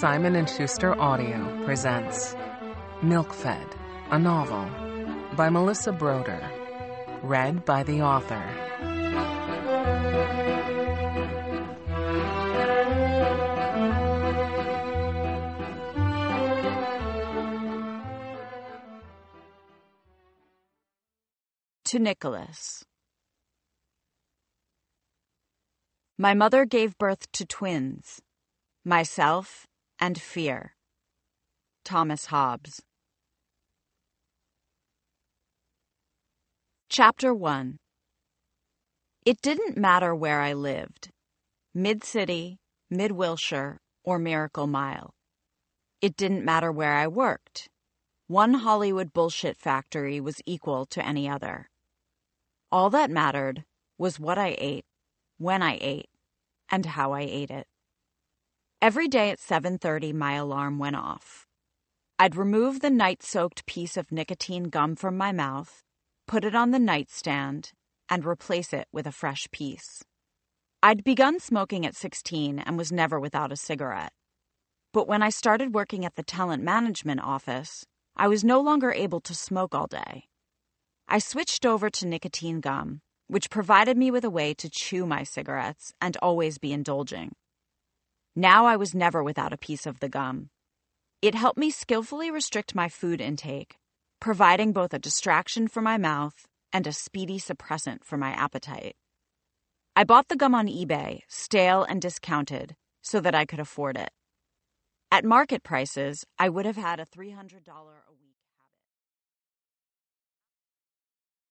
Simon & Schuster Audio presents Milk-Fed, a novel by Melissa Broder, read by the author. To Nicholas. My mother gave birth to twins, myself and fear. Thomas Hobbes. Chapter 1. It didn't matter where I lived, Mid-City, Mid-Wilshire, or Miracle Mile. It didn't matter where I worked. One Hollywood bullshit factory was equal to any other. All that mattered was what I ate, when I ate, and how I ate it. Every day at 7:30, my alarm went off. I'd remove the night-soaked piece of nicotine gum from my mouth, put it on the nightstand, and replace it with a fresh piece. I'd begun smoking at 16 and was never without a cigarette. But when I started working at the talent management office, I was no longer able to smoke all day. I switched over to nicotine gum, which provided me with a way to chew my cigarettes and always be indulging. Now I was never without a piece of the gum. It helped me skillfully restrict my food intake, providing both a distraction for my mouth and a speedy suppressant for my appetite. I bought the gum on eBay, stale and discounted, so that I could afford it. At market prices, I would have had a $300 a week.